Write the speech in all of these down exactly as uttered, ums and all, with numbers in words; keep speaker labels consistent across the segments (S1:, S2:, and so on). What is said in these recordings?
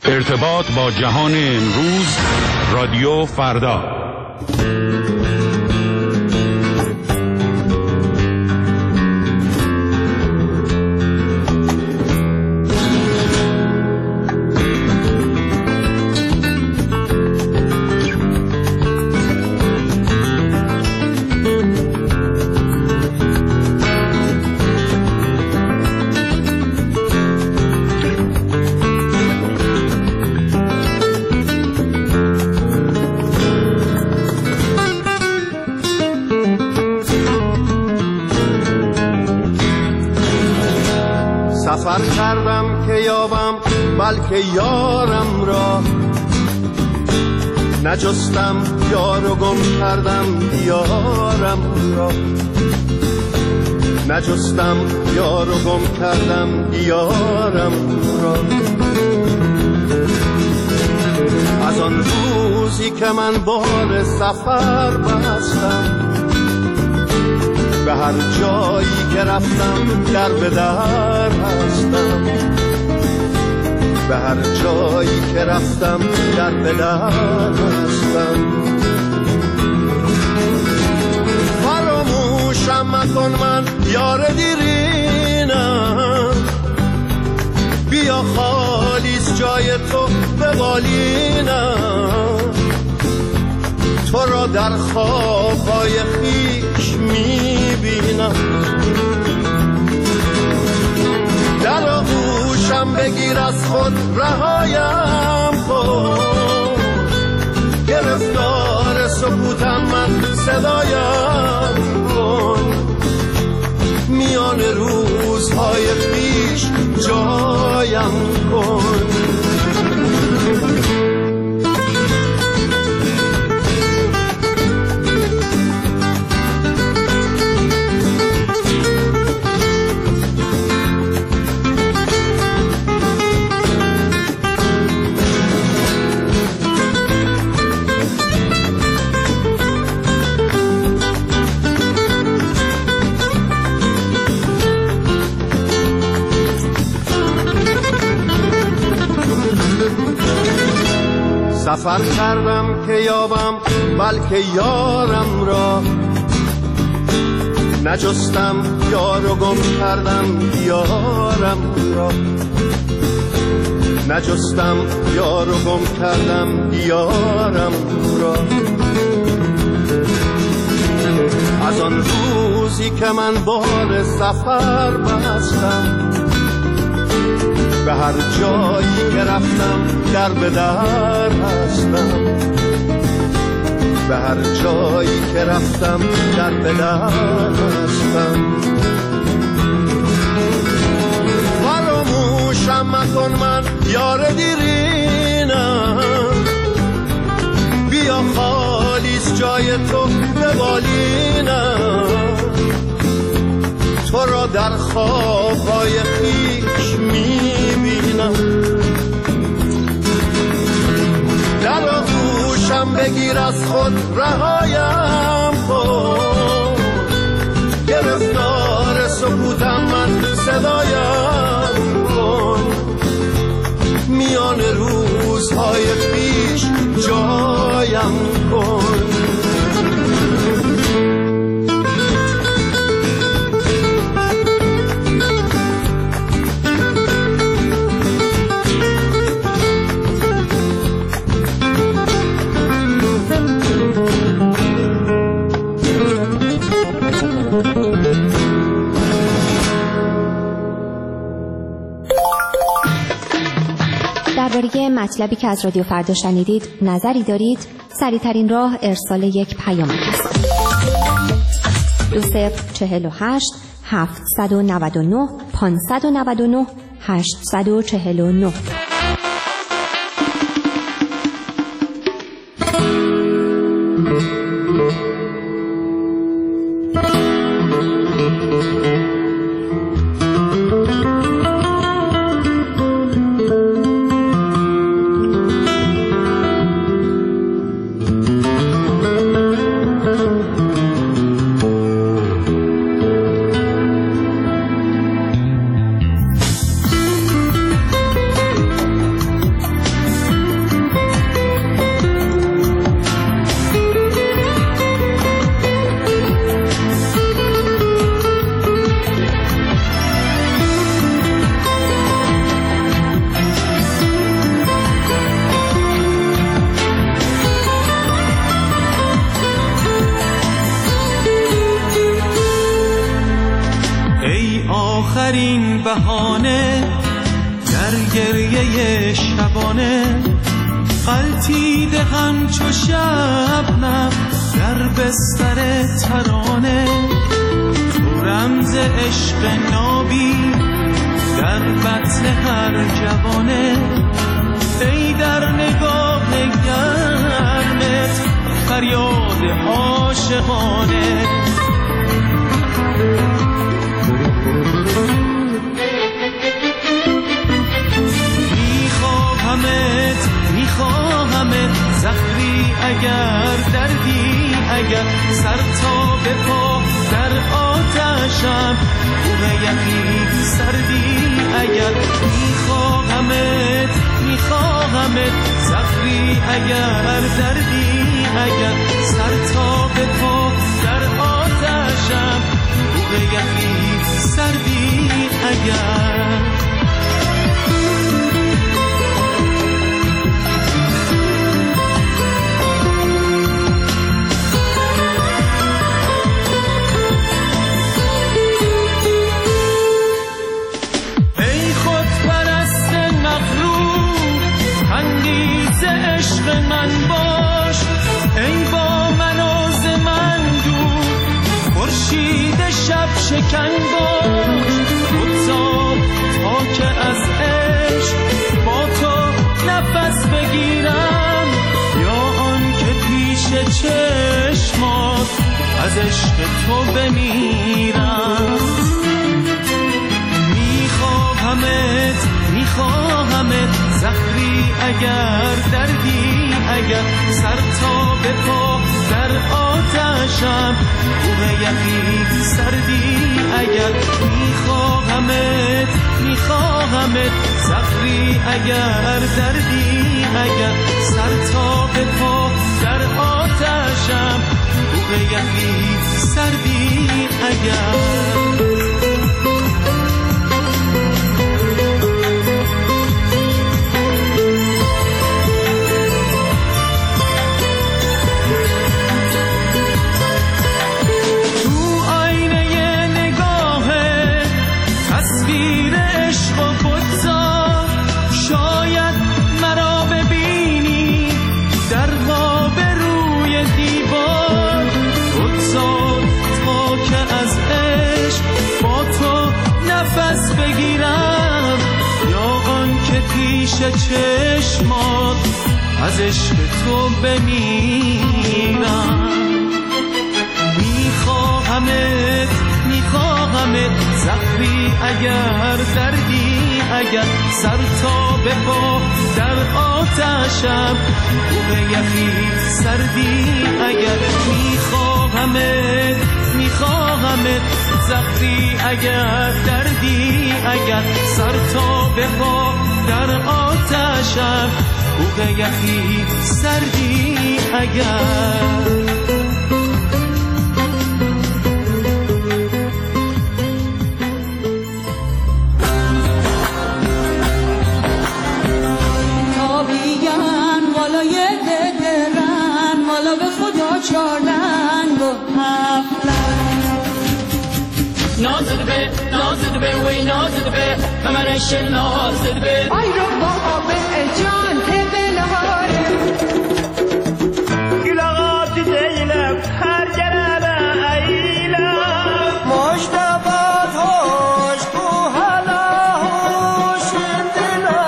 S1: ارتباط با جهان امروز، رادیو فردا.
S2: سفر کردم که یابم بلکه یارم را، نجستم یار و گم کردم یارم را، نجستم یار و گم کردم یارم را. از آن روزی که من بار سفر بستم، به هر جایی که رفتم در به در هستم، به هر جایی که رفتم در به در هستم. فراموشم مکن من یار دیرینم، بیا خالیست جای تو به بالینم، تو را در خوابهای خویش میبینم. در آغوشم بگیر از خود رهایم کن، گرفتار سکوتم من صدایم کن، میان روزهای خویش جایم کن. سفر کردم که یابم بلکه یارم را، نجستم یار و گم کردم یارم را، نجستم یار و گم کردم یارم را. از آن روزی که من بار سفر بستم، به هر جایی که رفتم در به در هستم، به هر جایی که رفتم در به در هستم. فراموشم مکن من یار دیرینم، بیا خالیست جای تو به بالینم، تو را در خوابهای خویش میبینم. در آغوشم بگیر از خود رهایم کن، گرفتار سکوتم من صدایم کن، میان روزهای خویش جایم کن.
S3: درباره مطلبی که از رادیو فردا شنیدید نظری دارید؟ سریع‌ترین راه ارسال یک پیام است. دو صفر چهل و هشت هفتصد و نود و نه پانصد و نود و نه هشتصد و چهل و نه.
S4: بهانه در گریه شبانه غلطیده همچو شبنم در بستر ترانه تو رمز عشق نابی در بطن هر جوانه ای در نگاه گرمت فریاد عاشقانه میخواهمت میخواهمت زخمی اگر دردی اگر سر تا به پا در آتشم بوم یخی سردی اگر میخواهمت میخواهمت زخمی اگر دردی اگر سر تا به پا در آتشم بوم یخی سردی اگر عشق من باش ای با من از من دور خورشید شب شکن باش بگذار تا که از عشق با تو نفس بگیرم یا آن که پیش چشمات از عشق تو بمیرم میخواهمت میخواهمت زخمی اگر دردی اگر سر تا به پا در آتشم بوم یخی سردی اگر میخواهمت میخواهمت زخمی اگر دردی اگر سر تا به پا در آتشم بوم یخی سردی اگر بگیرم یا آن که پیش چشمات از عشق تو بمیرم میخواهمت میخواهمت زخمی اگر دردی اگر سر تا به پا در آتشم بوم یخی سردی اگر میخواهمت میخواهمت زخمی اگر دردی اگر سر تا به پا در آتشم بوم یخی سردی اگر
S5: نازد به نازد به وی نازد به کمرش نازد به
S6: آی رو بابا به جان بلهار
S7: گلغات دیلم هر جنبه ایلم
S2: مشتبات هوش کو حالا هوش دلا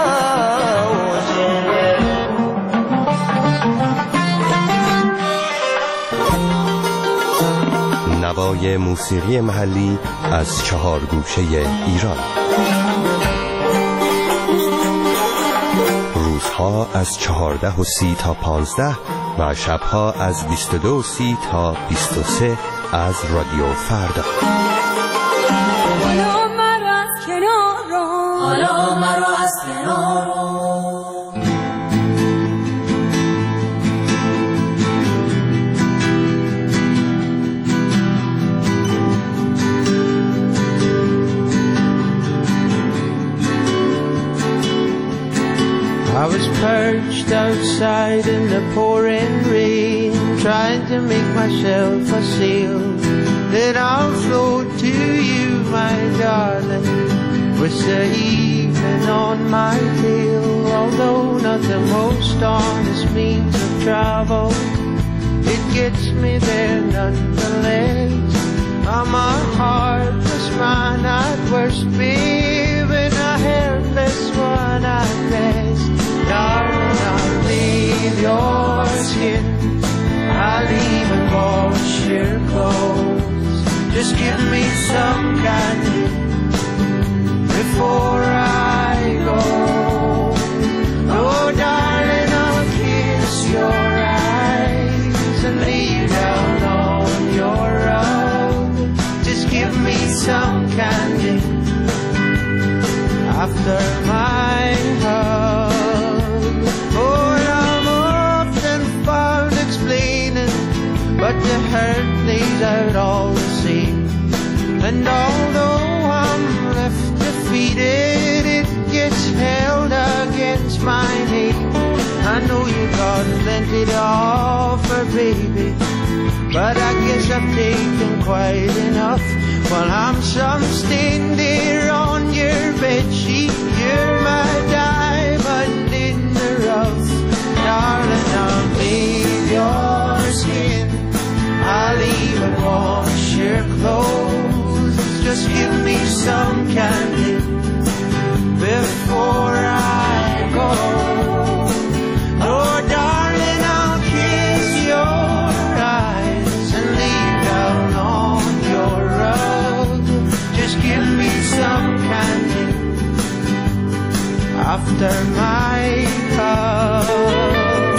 S8: نوای موسیقی محلی از چهار گوشه ایران. روزها از چهارده و سی تا پانزده و شبها از بیست و دو و سی تا بیست و سه از رادیو فردا.
S6: حالا مرا از کنار رو
S5: حالا مرا از کنار رو
S9: I was perched outside in the pouring rain, trying to make myself a sail, then I'll float to you, my darling, with the evening on my tail. Although not the most honest means of travel, it gets me there nonetheless. I'm a heartless man at worst, babe, and a helpless one at best. Darling, I'll leave your skin, I'll even wash your clothes. Just give me some candy before I go. Oh, darling, I'll kiss your eyes and lay you down on your rug. Just give me some candy after my hug. Oh, I'm often found explaining, but the hurt lays out all the same. And although I'm left defeated, it gets held against my name. I know you got plenty to offer, baby, but I guess I've taken quite enough. While I'm some stain there on your bedsheet, you're my diamond in the rough. Darling, I'll bathe your skin, I'll even wash your clothes. Just give me some candy before I go. Oh, darling, I'll kiss your eyes and lay down on your rug. Just give me some candy after my hug.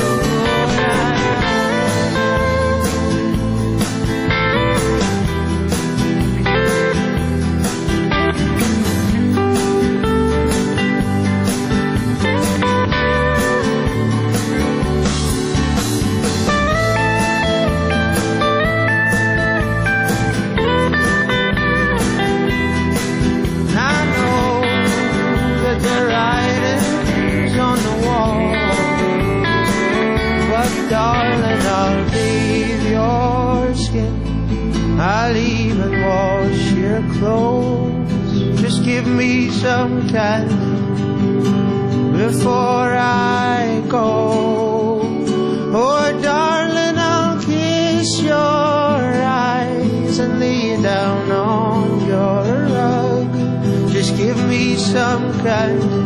S9: Darling, I'll bathe your skin, I'll even wash your clothes. Just give me some candy before I go. Oh, darling, I'll kiss your eyes and lay you down on your rug. Just give me some candy